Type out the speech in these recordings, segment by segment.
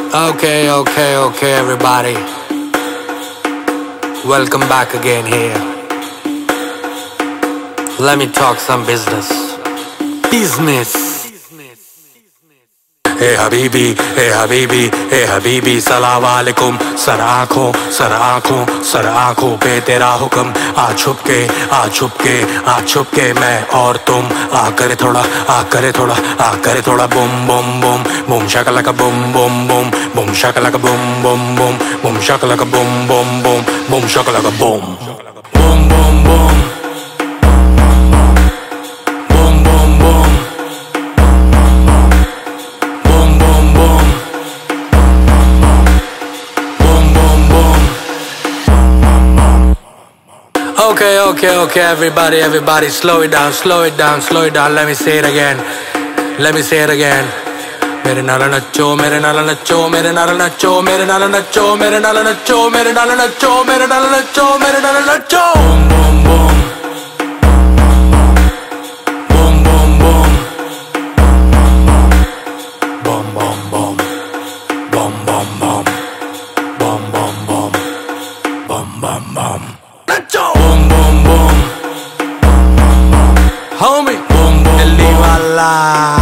Okay, everybody. Welcome back again here. Let me talk some business. Hey Habibi, hey Habibi, hey Habibi, सलाम वालेकुम। Sir आँखों पे तेरा हुक्म, आ छुप के मैं और तुम, आ करे थोड़ा Bum Bum Bum Bum shakalaka Bum Bum Bum Bum shakalaka Bum Bum Bum Bum shakalaka Bum Bum Bum Bum shakalaka Bum Bum Bum Bum Okay, everybody, slow it down. Let me say it again. मेरे नाल नच्चो, मेरे नाल नच्चो, मेरे नाल नच्चो, मेरे नाल नच्चो, मेरे नाल नच्चो, मेरे नाल नच्चो, मेरे नाल नच्चो, मेरे नाल नच्चो। Boom boom boom, boom boom boom, boom boom boom, boom boom boom, boom boom boom, boom boom boom, नच्चो। Boom boom boom, homie, boom boom, Delhi वाला।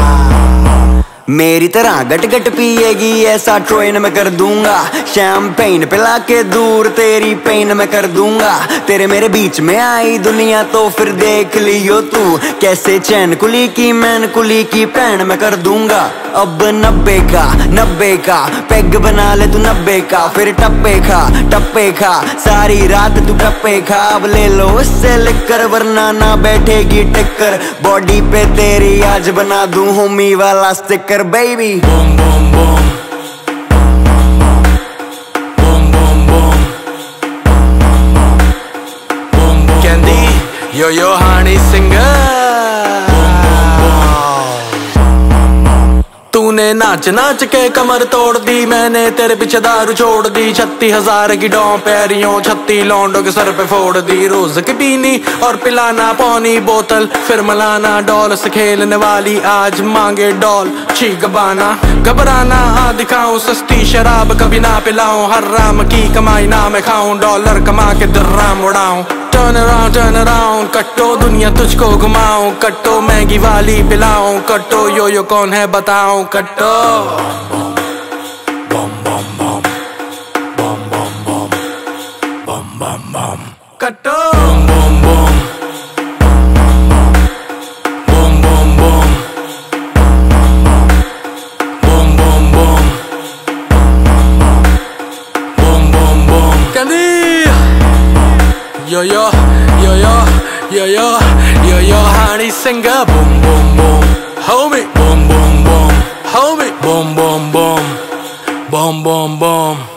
मेरी तरह गट गट पिएगी ऐसा ट्रेन में कर दूंगा, शैम्पेन पिला के दूर तेरी पेन में कर दूंगा। तेरे मेरे बीच में आई दुनिया तो फिर देख लियो तू, कैसे चैन कुली की मैन कुली की पैन में कर दूंगा। अब 90 का पैग बना ले तू 90 का, फिर टप्पे खा सारी रात तू टप्पे खा। अब ले लो उससे लिकर वरना ना बैठेगी टिक्कर, बॉडी पे तेरी आज बना दूं होमी वाला sticker baby। Boom boom boom, boom boom boom, boom boom, Candy, yo honey singer। तूने नाच के कमर तोड़ दी, मैंने तेरे पीछे दारू छोड़ दी। 36,000 की डॉ पैरियों 36 लौंडों के सर पे फोड़ दी। रोज की पीनी और पिलाना पौनी बोतल, फिर मलाना डॉल से खेलने वाली आज मांगे डॉल। चीख घबराना दिखाऊं सस्ती शराब कभी ना पिलाऊं, हराम की कमाई ना मैं खाऊं, डॉलर कमा के दर्राम उड़ाऊं। Turn around, कट्टो दुनिया तुझको घुमाऊं, कट्टो महंगी वाली पिलाऊं, कट्टो यो कौन है बताऊं, कट्टो। बम बम बम बम बम बम बम बम बम, कट्टो। बम बम बम बम बम बम बम बम बम बम बम, Candy। Yo, honey singer, boom boom boom, homie, boom boom boom, homie, boom boom boom, boom boom boom.